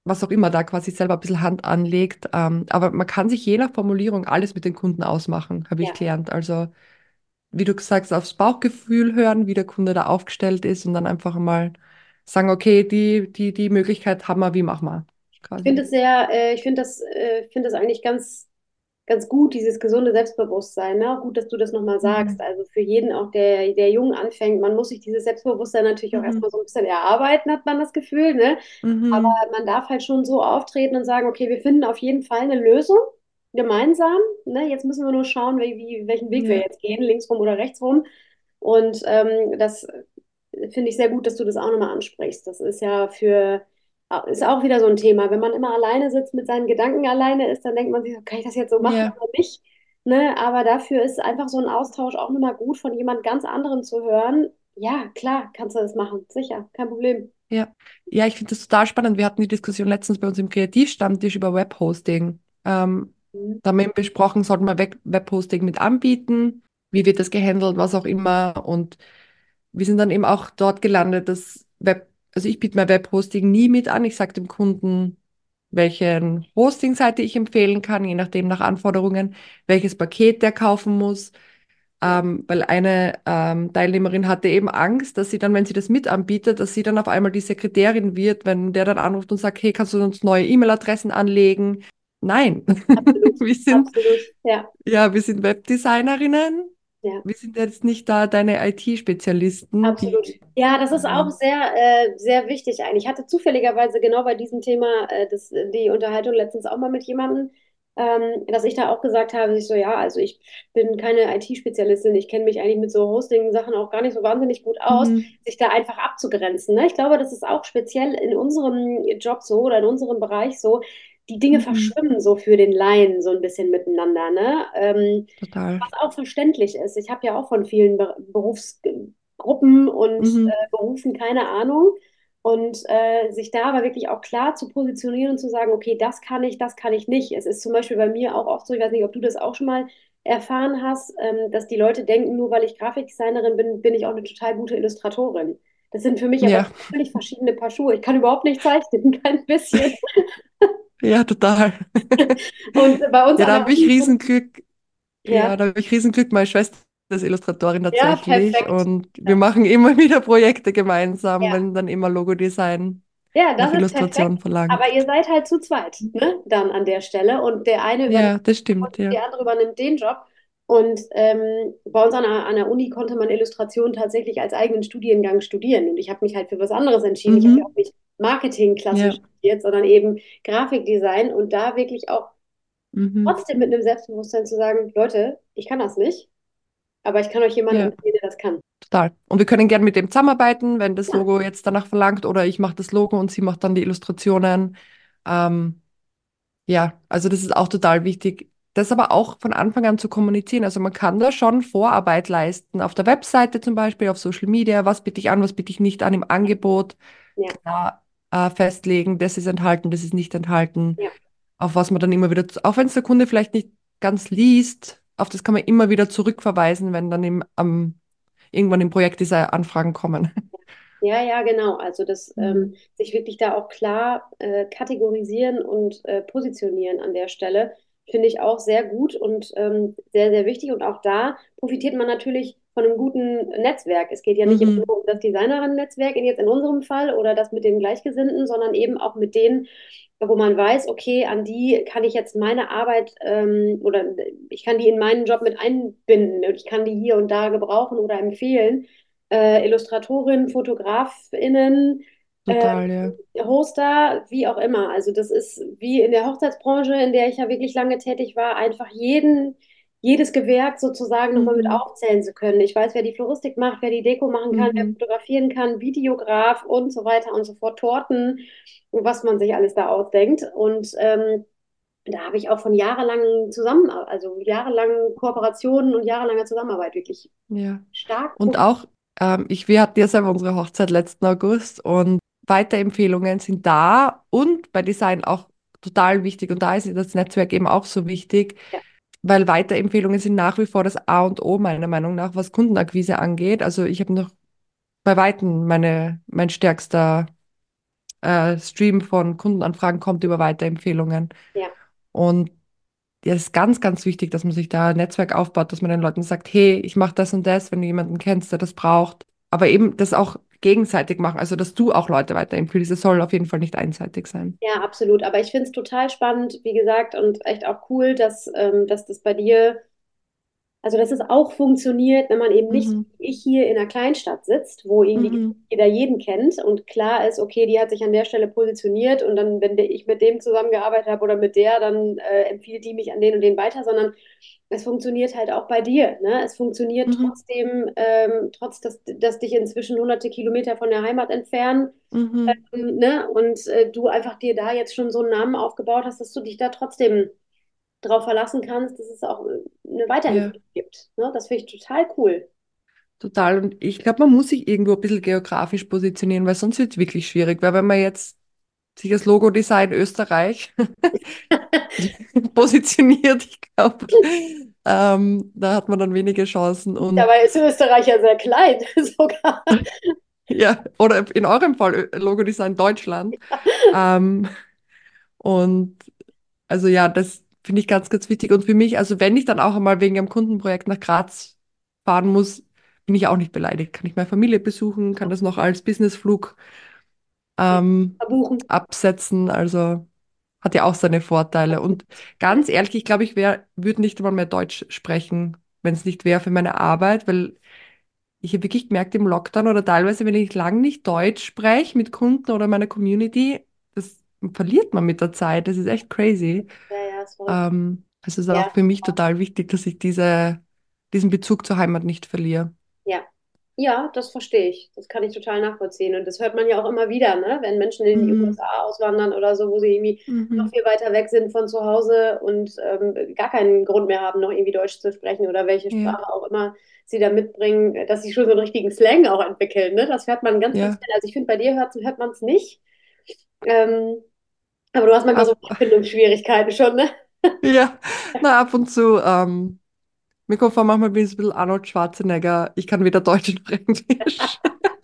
was auch immer da quasi selber ein bisschen Hand anlegt. Ähm, aber man kann sich je nach Formulierung alles mit den Kunden ausmachen, habe ich Ja. gelernt. Also, wie du sagst, aufs Bauchgefühl hören, wie der Kunde da aufgestellt ist und dann einfach mal sagen, okay, die, die, die Möglichkeit haben wir, wie machen wir Ich finde quasi. es sehr, äh, ich finde das, äh, finde das eigentlich ganz, ganz gut, dieses gesunde Selbstbewusstsein. Ne? Gut, dass du das nochmal sagst. Mhm. Also für jeden auch, der, der jung anfängt, man muss sich dieses Selbstbewusstsein natürlich auch Mhm. erstmal so ein bisschen erarbeiten, hat man das Gefühl, ne? Aber Mhm. man darf halt schon so auftreten und sagen, okay, wir finden auf jeden Fall eine Lösung gemeinsam. Ne? Jetzt müssen wir nur schauen, wie, wie, welchen Weg wir Ja, jetzt gehen, links rum oder rechts rum. Und ähm, das finde ich sehr gut, dass du das auch nochmal ansprichst. Das ist ja für, ist auch wieder so ein Thema. Wenn man immer alleine sitzt, mit seinen Gedanken alleine ist, dann denkt man sich, so, kann ich das jetzt so machen ja, oder nicht? Ne? Aber dafür ist einfach so ein Austausch auch nochmal gut, von jemand ganz anderem zu hören. Ja, klar, kannst du das machen. Sicher, kein Problem. ja. Ja, ich finde das total spannend. Wir hatten die Diskussion letztens bei uns im Kreativstammtisch über Webhosting. Ähm, Mhm. da haben wir eben besprochen, sollten wir Web Webhosting mit anbieten? Wie wird das gehandelt, was auch immer? Und wir sind dann eben auch dort gelandet, dass Web, also ich biete mein Webhosting nie mit an. Ich sage dem Kunden, welchen Hosting-Seite ich empfehlen kann, je nachdem nach Anforderungen, welches Paket der kaufen muss. Ja, Ähm, weil eine ähm, Teilnehmerin hatte eben Angst, dass sie dann, wenn sie das mit anbietet, dass sie dann auf einmal die Sekretärin wird, wenn der dann anruft und sagt, hey, kannst du uns neue E-Mail-Adressen anlegen? Nein, absolut. wir sind, Absolut. Ja, ja, wir sind Webdesignerinnen. ja. Wir sind jetzt nicht da deine I T-Spezialisten, Absolut. die, Ja, das ist auch ähm, sehr, äh, sehr wichtig eigentlich. Ich hatte zufälligerweise genau bei diesem Thema äh, das, die Unterhaltung letztens auch mal mit jemandem, ähm, dass ich da auch gesagt habe, ich so, ja, also ich bin keine I T-Spezialistin, ich kenne mich eigentlich mit so Hosting-Sachen auch gar nicht so wahnsinnig gut aus, mhm, sich da einfach abzugrenzen. Ne? Ich glaube, das ist auch speziell in unserem Job so oder in unserem Bereich so, die Dinge mhm, verschwimmen so für den Laien so ein bisschen miteinander. Ne? Ähm, total. was auch verständlich ist. Ich habe ja auch von vielen Be Berufsgruppen und äh, Mhm, Berufen keine Ahnung. Und äh, sich da aber wirklich auch klar zu positionieren und zu sagen, okay, das kann ich, das kann ich nicht. Es ist zum Beispiel bei mir auch oft so, ich weiß nicht, ob du das auch schon mal erfahren hast, ähm, dass die Leute denken, nur weil ich Grafikdesignerin bin, bin ich auch eine total gute Illustratorin. Das sind für mich aber ja, völlig verschiedene Paar Schuhe. Ich kann überhaupt nicht zeichnen, kein bisschen. ja, total. Und bei uns Ja, an da der habe ich Uni, Riesenglück. Ja, ja, da habe ich Riesenglück. Meine Schwester ist Illustratorin ja, tatsächlich perfekt. und wir machen immer wieder Projekte gemeinsam, Ja. wenn dann immer Logodesign Ja, nach das ist Illustration perfekt. verlangt. Aber ihr seid halt zu zweit, ne? Dann an der Stelle. Und der eine übernimmt, Ja, das stimmt, ja. der andere übernimmt den Job. Und ähm, bei uns an der, an der Uni konnte man Illustration tatsächlich als eigenen Studiengang studieren. Und ich habe mich halt für was anderes entschieden. Ich habe ja auch Mhm. nicht Marketing klassisch Ja. studiert, sondern eben Grafikdesign. Und da wirklich auch Mhm. trotzdem mit einem Selbstbewusstsein zu sagen, Leute, ich kann das nicht, aber ich kann euch jemanden Ja, empfehlen, der das kann. total. Und wir können gerne mit dem zusammenarbeiten, wenn das Ja, Logo jetzt danach verlangt oder ich mache das Logo und sie macht dann die Illustrationen. Ähm, Ja, also das ist auch total wichtig. Das aber auch von Anfang an zu kommunizieren. Also man kann da schon Vorarbeit leisten. Auf der Webseite zum Beispiel, auf Social Media, was biete ich an, was biete ich nicht an im Angebot. ja, Klar, äh, festlegen, das ist enthalten, das ist nicht enthalten. ja. Auf was man dann immer wieder, zu- auch wenn es der Kunde vielleicht nicht ganz liest, auf das kann man immer wieder zurückverweisen, wenn dann im, am, irgendwann im Projekt diese Anfragen kommen. Ja, ja, genau. Also das ähm, Mhm. sich wirklich da auch klar äh, kategorisieren und äh, positionieren an der Stelle, finde ich auch sehr gut und ähm, sehr, sehr wichtig. Und auch da profitiert man natürlich von einem guten Netzwerk. Es geht ja nicht immer Mhm. nur um das Designerinnen-Netzwerk, in jetzt in unserem Fall, oder das mit den Gleichgesinnten, sondern eben auch mit denen, wo man weiß, okay, an die kann ich jetzt meine Arbeit ähm, oder ich kann die in meinen Job mit einbinden und ich kann die hier und da gebrauchen oder empfehlen äh, Illustratorinnen, FotografInnen, äh, Total, ja. Hoster, wie auch immer. Also das ist wie in der Hochzeitsbranche, in der ich ja wirklich lange tätig war, einfach jeden, jedes Gewerk sozusagen nochmal mit Mhm. aufzählen zu können. Ich weiß, wer die Floristik macht, wer die Deko machen kann, wer Mhm. fotografieren kann, Videograf und so weiter und so fort, Torten und was man sich alles da ausdenkt. Und ähm, da habe ich auch von jahrelangen Zusammen, also jahrelangen Kooperationen und jahrelanger Zusammenarbeit wirklich Ja. stark Und profitiert. auch, ähm, ich, wir hatten ja selber unsere Hochzeit letzten August und Weiterempfehlungen sind da und bei Design auch total wichtig. Und da ist das Netzwerk eben auch so wichtig, Ja. weil Weiterempfehlungen sind nach wie vor das A und O meiner Meinung nach, was Kundenakquise angeht. Also ich habe noch bei Weitem meine, mein stärkster äh, Stream von Kundenanfragen kommt über Weiterempfehlungen. Ja. Und ja, es ist ganz, ganz wichtig, dass man sich da ein Netzwerk aufbaut, dass man den Leuten sagt, hey, ich mache das und das, wenn du jemanden kennst, der das braucht. Aber eben das auch gegenseitig machen, also dass du auch Leute weiterempfiehlst. Es soll auf jeden Fall nicht einseitig sein. Ja, absolut. Aber ich finde es total spannend, wie gesagt, und echt auch cool, dass, ähm, dass das bei dir, also dass es auch funktioniert, wenn man eben nicht Mhm. wie ich hier in einer Kleinstadt sitzt, wo irgendwie Mhm. jeder jeden kennt und klar ist, okay, die hat sich an der Stelle positioniert und dann, wenn der- ich mit dem zusammengearbeitet habe oder mit der, dann äh, empfiehlt die mich an den und den weiter, sondern es funktioniert halt auch bei dir. Ne? Es funktioniert Mhm. trotzdem, ähm, trotz dass, dass dich inzwischen hunderte Kilometer von der Heimat entfernen. Mhm. Ne? Und äh, du einfach dir da jetzt schon so einen Namen aufgebaut hast, dass du dich da trotzdem drauf verlassen kannst, dass es auch äh, eine Ja, Weiterentwicklung gibt. Ne? Das finde ich total cool. total. Und ich glaube, man muss sich irgendwo ein bisschen geografisch positionieren, weil sonst wird es wirklich schwierig. Weil wenn man jetzt sich das Logo-Design Österreich positioniert, ich glaube, ähm, da hat man dann wenige Chancen. Und Dabei ist Österreich ja sehr klein sogar. ja, oder in eurem Fall Ö- Logo-Design Deutschland. Ähm, und also ja, das finde ich ganz, ganz wichtig. Und für mich, also wenn ich dann auch einmal wegen einem Kundenprojekt nach Graz fahren muss, bin ich auch nicht beleidigt. Kann ich meine Familie besuchen, kann das noch als Businessflug Ja, ähm, verbuchen. absetzen. Also hat ja auch seine Vorteile. Und Ja, ganz ehrlich, ich glaube, ich wär, würde nicht einmal mehr Deutsch sprechen, wenn es nicht wäre für meine Arbeit, weil ich habe wirklich gemerkt im Lockdown oder teilweise, wenn ich lang nicht Deutsch spreche mit Kunden oder meiner Community, das verliert man mit der Zeit. Das ist echt crazy. ja, ja, ist verrückt. Ähm, es ist auch Ja, für mich total wichtig, dass ich diese, diesen Bezug zur Heimat nicht verliere. ja. Ja, das verstehe ich. Das kann ich total nachvollziehen. Und das hört man ja auch immer wieder, ne? Wenn Menschen in die Mhm. U S A auswandern oder so, wo sie irgendwie noch Mhm. viel weiter weg sind von zu Hause und ähm, gar keinen Grund mehr haben, noch irgendwie Deutsch zu sprechen oder welche Ja, Sprache auch immer sie da mitbringen, dass sie schon so einen richtigen Slang auch entwickeln, ne? Das hört man ganz, ganz ja. schnell. Also ich finde, bei dir hört, hört man es nicht. Ähm, aber du hast manchmal so Ab, Wortfindungsschwierigkeiten schon, ne? ja, na, ab und zu. Ähm, mir kommt vor, manchmal bin ich so ein bisschen Arnold Schwarzenegger. Ich kann weder Deutsch noch Englisch.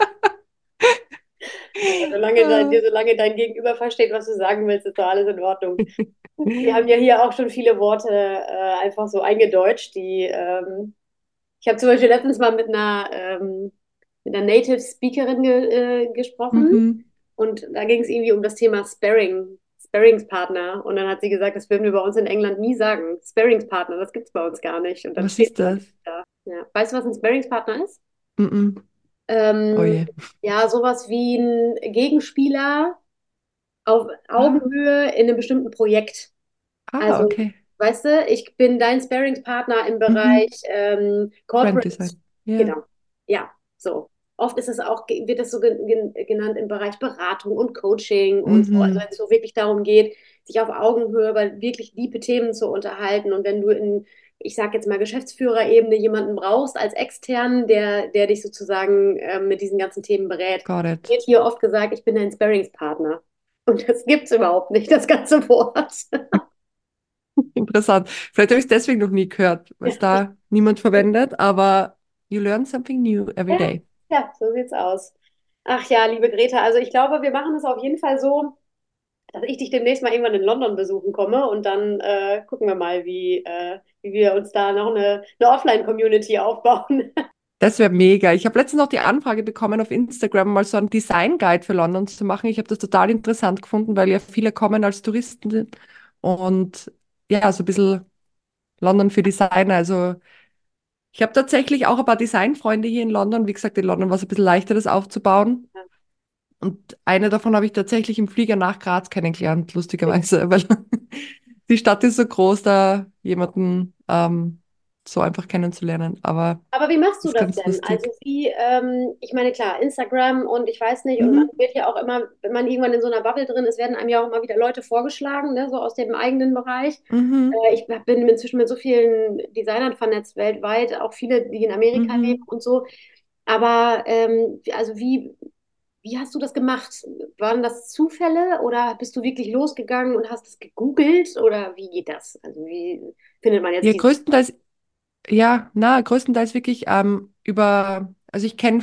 Ja, solange dein, dir, solange dein Gegenüber versteht, was du sagen willst, ist doch alles in Ordnung. Wir haben ja hier auch schon viele Worte äh, einfach so eingedeutscht, die ähm, ich habe zum Beispiel letztens mal mit einer, ähm, mit einer Native Speakerin ge äh, gesprochen Mhm. und da ging es irgendwie um das Thema Sparring, Sparringspartner und dann hat sie gesagt, das würden wir bei uns in England nie sagen. Sparringspartner, das gibt es bei uns gar nicht und dann Was steht ist sie das? natürlich da. Ja. Weißt du, was ein Sparringspartner ist? Mhm. Oh Ähm, je. ja, sowas wie ein Gegenspieler auf Ah, Augenhöhe in einem bestimmten Projekt. ah, Also, okay. weißt du, ich bin dein Sparringspartner im Bereich Mhm. ähm, Brand Corporate. Design. Ja, Genau. Ja, so. Oft ist es auch, wird es so gen- gen- genannt im Bereich Beratung und Coaching und so. Also mhm. wenn es so wirklich darum geht, sich auf Augenhöhe über wirklich tiefe Themen zu unterhalten. Und wenn du in, ich sag jetzt mal, Geschäftsführerebene jemanden brauchst als externen, der, der dich sozusagen ähm, mit diesen ganzen Themen berät, Got it. wird hier oft gesagt, ich bin dein Sparringspartner. Und das gibt es überhaupt nicht, das ganze Wort. Interessant. Vielleicht habe ich es deswegen noch nie gehört, weil es da niemand verwendet, aber you learn something new every Ja, day. ja, so sieht's aus. Ach ja, liebe Greta, also ich glaube, wir machen es auf jeden Fall so, dass ich dich demnächst mal irgendwann in London besuchen komme und dann äh, gucken wir mal, wie, äh, wie wir uns da noch eine, eine Offline-Community aufbauen. Das wäre mega. Ich habe letztens noch die Anfrage bekommen, auf Instagram mal so einen Design Guide für London zu machen. Ich habe das total interessant gefunden, weil ja viele kommen als Touristen und ja, so ein bisschen London für Designer. Also ich habe tatsächlich auch ein paar Designfreunde hier in London. Wie gesagt, in London war es ein bisschen leichter, das aufzubauen. Und eine davon habe ich tatsächlich im Flieger nach Graz kennengelernt, lustigerweise, weil die Stadt ist so groß, da jemanden ähm, so einfach kennenzulernen. Aber Aber wie machst du ist das ganz denn? Also lustig. wie, ähm, ich meine, klar, Instagram und ich weiß nicht, und man Mhm. wird ja auch immer, wenn man irgendwann in so einer Bubble drin ist, werden einem ja auch immer wieder Leute vorgeschlagen, ne, so aus dem eigenen Bereich. Mhm. Äh, ich bin inzwischen mit so vielen Designern vernetzt weltweit, auch viele, die in Amerika leben Mhm. und so. Aber ähm, also wie, wie hast du das gemacht? Waren das Zufälle oder bist du wirklich losgegangen und hast es gegoogelt oder wie geht das? Also wie findet man jetzt Ja, diese? größtenteils, ja, na, größtenteils wirklich ähm, über, also ich kenne viele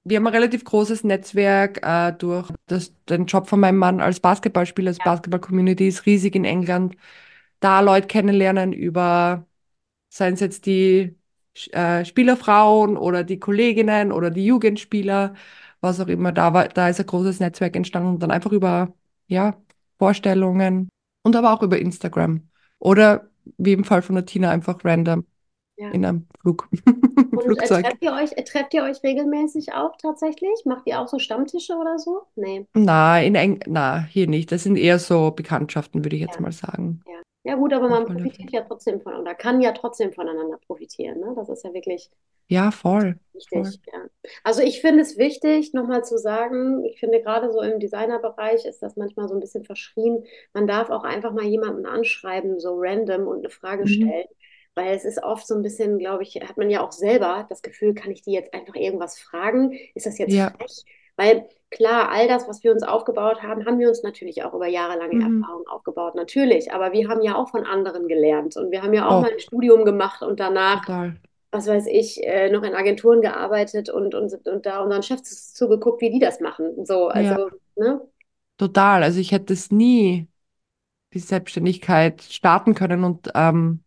wir haben ein relativ großes Netzwerk äh, durch das, den Job von meinem Mann als Basketballspieler. Das Basketball-Community ist riesig in England. Da Leute kennenlernen über, seien es jetzt die äh, Spielerfrauen oder die Kolleginnen oder die Jugendspieler, was auch immer. Da war, da ist ein großes Netzwerk entstanden und dann einfach über, ja, Vorstellungen und aber auch über Instagram. Oder wie im Fall von der Tina einfach random Ja. in einem Flug, Und äh, Flugzeug. trefft ihr euch, äh, trefft ihr euch regelmäßig auch tatsächlich? Macht ihr auch so Stammtische oder so? Nee. Na, in Eng na, hier nicht. Das sind eher so Bekanntschaften, würde ich jetzt Ja, mal sagen. ja. Ja gut, aber Auf man alle profitiert Fälle. ja trotzdem von oder kann ja trotzdem voneinander profitieren. Ne? Das ist ja wirklich Ja, voll, voll. wichtig. Ja. Also ich finde es wichtig, nochmal zu sagen, ich finde gerade so im Designerbereich ist das manchmal so ein bisschen verschrien. Man darf auch einfach mal jemanden anschreiben, so random und eine Frage Mhm. stellen. Weil es ist oft so ein bisschen, glaube ich, hat man ja auch selber das Gefühl, kann ich die jetzt einfach irgendwas fragen? Ist das jetzt Ja, frech? Weil klar, all das, was wir uns aufgebaut haben, haben wir uns natürlich auch über jahrelange mhm. Erfahrung aufgebaut. Natürlich, aber wir haben ja auch von anderen gelernt und wir haben ja auch mal Oh, ein Studium gemacht und danach, total. was weiß ich, äh, noch in Agenturen gearbeitet und, und, und da unseren Chefs zugeguckt, wie die das machen. So, Ja, also, ne? total. Also ich hätte es nie, die Selbstständigkeit starten können und ähm,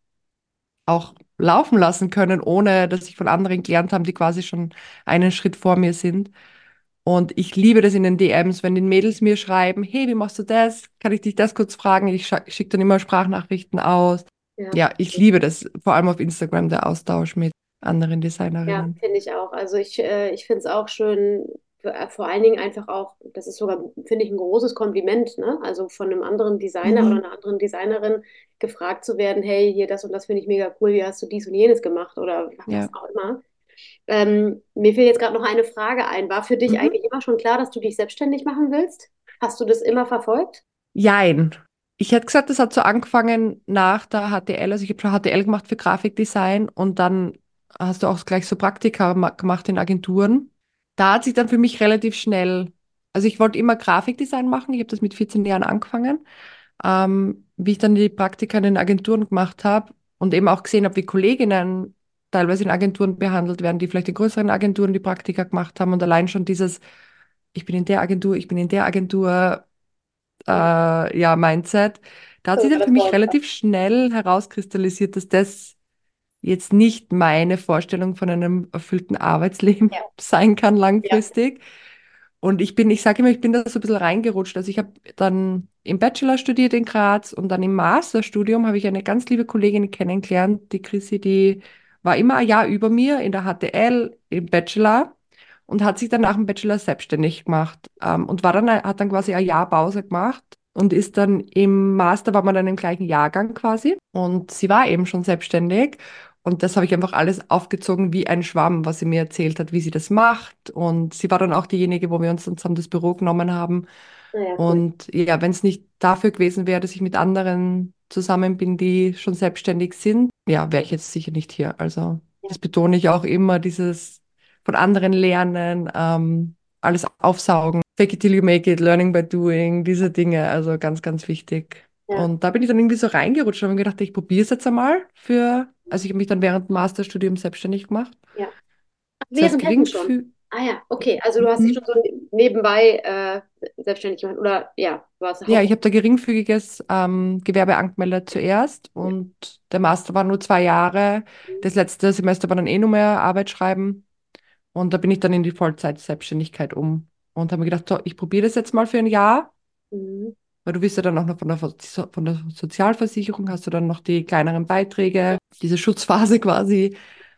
auch laufen lassen können, ohne dass ich von anderen gelernt habe, die quasi schon einen Schritt vor mir sind. Und ich liebe das in den D Ms, wenn die Mädels mir schreiben, hey, wie machst du das? Kann ich dich das kurz fragen? Ich schicke dann immer Sprachnachrichten aus. Ja. Ja, ich liebe das, vor allem auf Instagram, der Austausch mit anderen Ja, Designerinnen. finde ich auch. Also ich, äh, ich finde es auch schön, äh, vor allen Dingen einfach auch, das ist sogar, finde ich, ein großes Kompliment, ne? Also von einem anderen Designer oder Mhm. einer anderen Designerin gefragt zu werden, hey, hier das und das finde ich mega cool, wie hast du dies und jenes gemacht oder was Ja. auch immer. Ähm, mir fiel jetzt gerade noch eine Frage ein. War für dich Mhm. eigentlich immer schon klar, dass du dich selbstständig machen willst? Hast du das immer verfolgt? Jein. Ich hätte gesagt, das hat so angefangen nach der H T L. Also ich habe schon H T L gemacht für Grafikdesign und dann hast du auch gleich so Praktika ma- gemacht in Agenturen. Da hat sich dann für mich relativ schnell, also ich wollte immer Grafikdesign machen. Ich habe das mit vierzehn Jahren angefangen. Ähm, wie ich dann die Praktika in den Agenturen gemacht habe und eben auch gesehen habe, wie Kolleginnen teilweise in Agenturen behandelt werden, die vielleicht in größeren Agenturen die Praktika gemacht haben und allein schon dieses, ich bin in der Agentur, ich bin in der Agentur, Ja, äh, ja, Mindset. Da hat so sich war dann das für bei mich uns. relativ schnell herauskristallisiert, dass das jetzt nicht meine Vorstellung von einem erfüllten Arbeitsleben Ja, sein kann ja. langfristig. Und ich bin, ich sage immer, ich bin da so ein bisschen reingerutscht. Also ich habe dann im Bachelor studiert in Graz und dann im Masterstudium habe ich eine ganz liebe Kollegin kennengelernt, die Chrissy, die war immer ein Jahr über mir in der H T L im Bachelor und hat sich dann nach dem Bachelor selbstständig gemacht ähm, und war dann, hat dann quasi ein Jahr Pause gemacht und ist dann im Master, war man dann im gleichen Jahrgang quasi und sie war eben schon selbstständig und das habe ich einfach alles aufgezogen wie ein Schwamm, was sie mir erzählt hat, wie sie das macht. Und sie war dann auch diejenige, wo wir uns dann zusammen das Büro genommen haben. Naja, cool. Und ja, wenn es nicht dafür gewesen wäre, dass ich mit anderen zusammen bin, die schon selbstständig sind, ja, wäre ich jetzt sicher nicht hier. Also Ja, das betone ich auch immer, dieses von anderen lernen, ähm, alles aufsaugen. Fake it till you make it, learning by doing, diese Dinge, also ganz, ganz wichtig. ja, Und da bin ich dann irgendwie so reingerutscht und habe mir gedacht, ich probiere es jetzt einmal für, also ich habe mich dann während dem Masterstudium selbstständig gemacht. ja. Ach, Das heißt währenddessen schon. geringfügig. Ah ja, okay. Also du hast dich schon Mhm. so nebenbei äh, selbstständig gemacht. Oder ja, du hast Ja, ich hauptsächlich. habe da geringfügiges ähm, Gewerbe angemeldet zuerst Ja. und der Master war nur zwei Jahre. Das letzte Semester war dann eh nur mehr Arbeit schreiben und da bin ich dann in die Vollzeit-Selbstständigkeit um und habe mir gedacht, so, ich probiere das jetzt mal für ein Jahr, Mhm. weil du wirst ja dann auch noch von der, So- von der Sozialversicherung, hast du dann noch die kleineren Beiträge, diese Schutzphase quasi.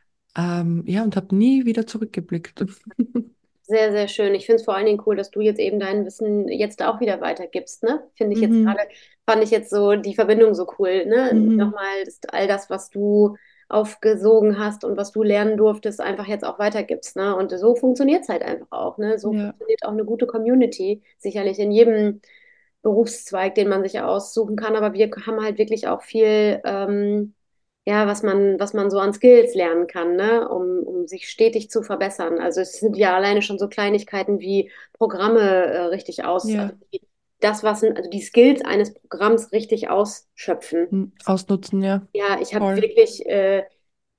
Ähm, ja, und habe nie wieder zurückgeblickt. Sehr, sehr schön. Ich finde es vor allen Dingen cool, dass du jetzt eben dein Wissen jetzt auch wieder weitergibst, ne? Finde ich jetzt Mhm. gerade, fand ich jetzt so die Verbindung so cool, ne? Mhm. Nochmal, dass du all das, was du aufgesogen hast und was du lernen durftest, einfach jetzt auch weitergibst, ne? Und so funktioniert es halt einfach auch, ne? So Ja, funktioniert auch eine gute Community, sicherlich in jedem Berufszweig, den man sich aussuchen kann, aber wir haben halt wirklich auch viel, ähm, ja, was man, was man so an Skills lernen kann, ne, um, um sich stetig zu verbessern. Also es sind ja alleine schon so Kleinigkeiten wie Programme äh, richtig aus, also ja. die, das, was, also die Skills eines Programms richtig ausschöpfen. Hm, ausnutzen, ja. Ja, ich habe Voll. wirklich, äh,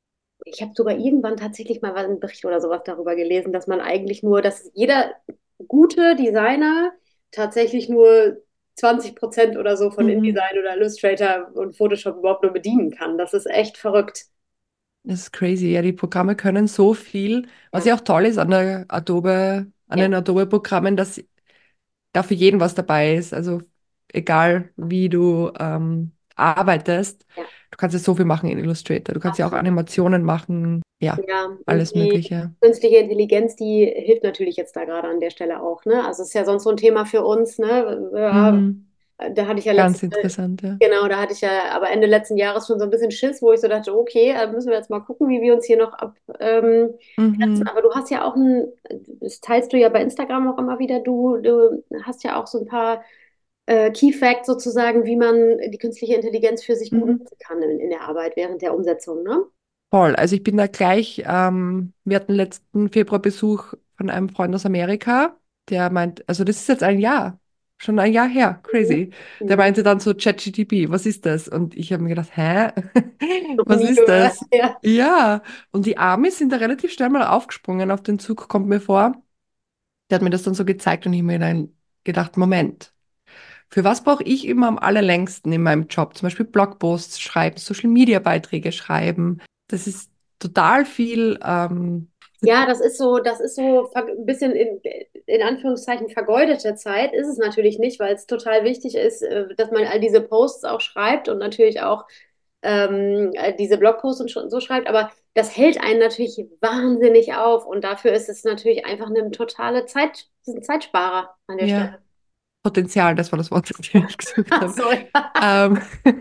Ich habe sogar irgendwann tatsächlich mal einen Bericht oder sowas darüber gelesen, dass man eigentlich nur, dass jeder gute Designer tatsächlich nur zwanzig Prozent oder so von Mhm. InDesign oder Illustrator und Photoshop überhaupt nur bedienen kann. Das ist echt verrückt. Das ist crazy. Ja, die Programme können so viel, was Ja, ja auch toll ist an der Adobe, an ja, den Adobe-Programmen, dass da für jeden was dabei ist. Also egal wie du ähm, arbeitest, ja, du kannst ja so viel machen in Illustrator. Du kannst ja auch absolut. Animationen machen, ja, Ja, und alles die Mögliche. künstliche Intelligenz, die hilft natürlich jetzt da gerade an der Stelle auch, ne? Also es ist ja sonst so ein Thema für uns, ne? Ja, Mhm. da hatte ich ja letztes, Ganz interessant, ja. genau, da hatte ich ja aber Ende letzten Jahres schon so ein bisschen Schiss, wo ich so dachte, okay, äh, müssen wir jetzt mal gucken, wie wir uns hier noch ab, ähm, grenzen. Mhm. Aber du hast ja auch ein, das teilst du ja bei Instagram auch immer wieder, du, du hast ja auch so ein paar äh, Key Facts sozusagen, wie man die künstliche Intelligenz für sich gut Mhm. nutzen kann in, in der Arbeit während der Umsetzung, ne? Voll. Also ich bin da gleich, ähm, wir hatten letzten Februar Besuch von einem Freund aus Amerika, der meint, also das ist jetzt ein Jahr, schon ein Jahr her, Mhm. crazy. Der Mhm. meinte dann so, ChatGPT, was ist das? Und ich habe mir gedacht, hä? Noch Was nie ist gehört, das? ja. Ja, und die Amis sind da relativ schnell mal aufgesprungen auf den Zug, kommt mir vor. Der hat mir das dann so gezeigt und ich habe mir dann gedacht, Moment, für was brauche ich immer am allerlängsten in meinem Job? Zum Beispiel Blogposts schreiben, Social-Media-Beiträge schreiben. Das ist total viel. Ähm, Ja, das ist so, das ist so ver- ein bisschen in, in Anführungszeichen vergeudete Zeit, ist es natürlich nicht, weil es total wichtig ist, äh, dass man all diese Posts auch schreibt und natürlich auch ähm, äh, diese Blogposts und schon- so schreibt, aber das hält einen natürlich wahnsinnig auf und dafür ist es natürlich einfach eine totale Zeit, ein Zeitsparer an der Stelle. ja, Potenzial, das war das Wort, das ich gesucht Ach habe. so, ja. Ähm,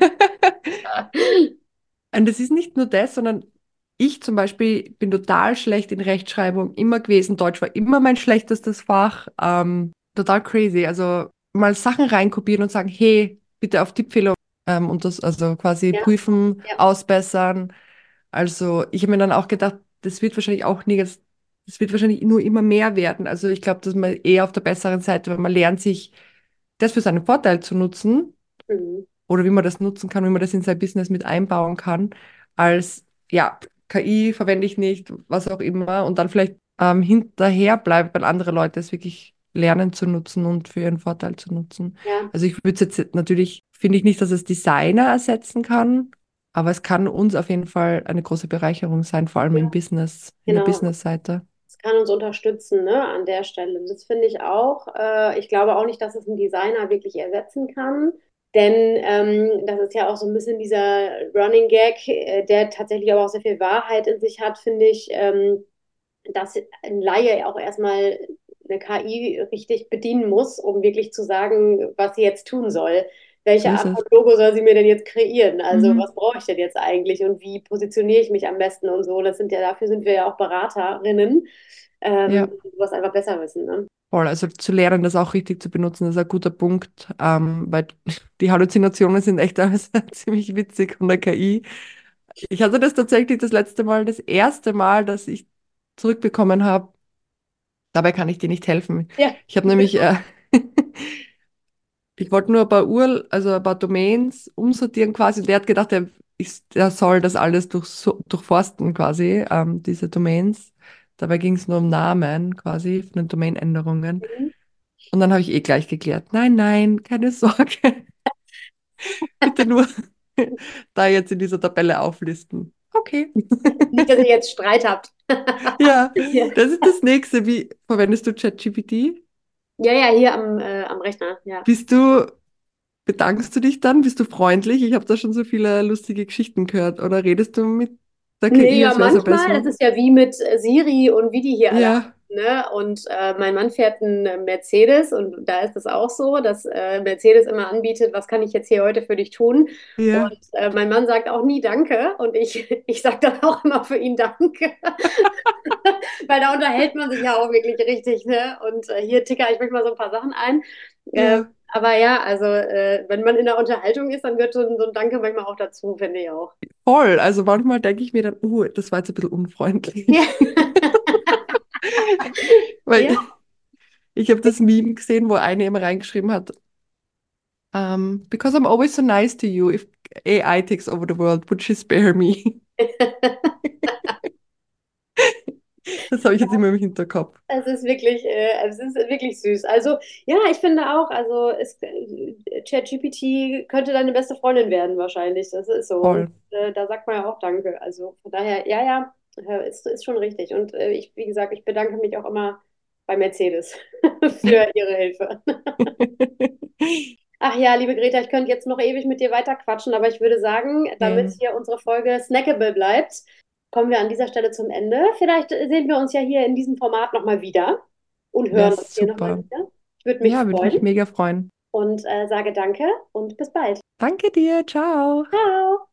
und das ist nicht nur das, sondern ich zum Beispiel bin total schlecht in Rechtschreibung immer gewesen. Deutsch war immer mein schlechtestes Fach. Ähm, total crazy. Also mal Sachen reinkopieren und sagen, hey, bitte auf Tippfehler ähm, und das also quasi Ja, prüfen, ja. ausbessern. Also ich habe mir dann auch gedacht, das wird wahrscheinlich auch nie, das wird wahrscheinlich nur immer mehr werden. Also ich glaube, dass man eher auf der besseren Seite, weil man lernt sich das für seinen Vorteil zu nutzen Mhm. oder wie man das nutzen kann, wie man das in sein Business mit einbauen kann, als ja, K I verwende ich nicht, was auch immer, und dann vielleicht ähm, hinterher bleibt, weil andere Leute es wirklich lernen zu nutzen und für ihren Vorteil zu nutzen. Ja, Also ich würde jetzt natürlich, finde ich nicht, dass es Designer ersetzen kann, aber es kann uns auf jeden Fall eine große Bereicherung sein, vor allem im ja, Business, in der genau. Business-Seite. Es kann uns unterstützen, ne, an der Stelle. Das finde ich auch. Äh, ich glaube auch nicht, dass es einen Designer wirklich ersetzen kann. Denn ähm, das ist ja auch so ein bisschen dieser Running Gag, äh, der tatsächlich aber auch sehr viel Wahrheit in sich hat, finde ich, ähm, dass ein Laie ja auch erstmal eine K I richtig bedienen muss, um wirklich zu sagen, was sie jetzt tun soll. Welche So ist Art von es. Logo soll sie mir denn jetzt kreieren? Also was Mhm. brauche ich denn jetzt eigentlich und wie positioniere ich mich am besten und so? Das sind ja, dafür sind wir ja auch Beraterinnen, ähm, Ja. die was einfach besser wissen, ne? Voll, also zu lernen, das auch richtig zu benutzen, ist ein guter Punkt, ähm, weil die Halluzinationen sind echt alles ziemlich witzig von der K I. Ich hatte das tatsächlich das letzte Mal, das erste Mal, dass ich zurückbekommen habe. Dabei kann ich dir nicht helfen. Ja, Ich habe nämlich, äh, ich wollte nur ein paar U R L, also ein paar Domains umsortieren quasi. Und der hat gedacht, er, ist, er soll das alles durch, durchforsten quasi, ähm, diese Domains. Dabei ging es nur um Namen quasi von den Domainänderungen. Und dann habe ich eh gleich geklärt. Nein, nein, keine Sorge. Bitte nur da jetzt in dieser Tabelle auflisten. Okay. nicht, dass ihr jetzt Streit habt. Ja, Ja, das ist das Nächste. Wie verwendest du ChatGPT? ja, ja, hier am, äh, am Rechner, ja. Bist du, bedankst du dich dann? Bist du freundlich? Ich habe da schon so viele lustige Geschichten gehört. Oder redest du mit der Nee, K I, ja, als wäre es eine manchmal. Das Person? ist ja wie mit äh, Siri und wie die hier alle Ja, heißen, ne? Und äh, mein Mann fährt einen äh, Mercedes und da ist es auch so, dass äh, Mercedes immer anbietet, was kann ich jetzt hier heute für dich tun? ja. Und äh, mein Mann sagt auch nie Danke und ich, ich sage dann auch immer für ihn Danke, weil da unterhält man sich ja auch wirklich richtig, ne? Und äh, hier ticker ich manchmal so ein paar Sachen ein. Äh, Ja, aber ja, also äh, wenn man in der Unterhaltung ist, dann gehört so ein, so ein Danke manchmal auch dazu, finde ich auch. voll. Also manchmal denke ich mir dann, uh, das war jetzt ein bisschen Ja. unfreundlich. Weil Ja. ich habe das Meme gesehen, wo eine immer reingeschrieben hat, Um, because I'm always so nice to you, if A I takes over the world, would you spare me? Das habe ich jetzt immer im Hinterkopf. Es ist wirklich, äh, es ist wirklich süß. Also, ja, ich finde auch, also es, äh, ChatGPT könnte deine beste Freundin werden, wahrscheinlich. Das ist so. Und Voll. äh, da sagt man ja auch Danke. Also von daher, ja, ja, äh, ist, ist schon richtig. Und äh, ich, wie gesagt, ich bedanke mich auch immer bei Mercedes für ihre Hilfe. Ach ja, liebe Greta, ich könnte jetzt noch ewig mit dir weiter quatschen, aber ich würde sagen, damit Okay. hier unsere Folge snackable bleibt, kommen wir an dieser Stelle zum Ende. Vielleicht sehen wir uns ja hier in diesem Format nochmal wieder und Wäre hören uns hier nochmal super. wieder. Ich würde mich Ja, würde mich freuen mega freuen. und äh, sage danke und bis bald. Danke dir. Ciao. Ciao!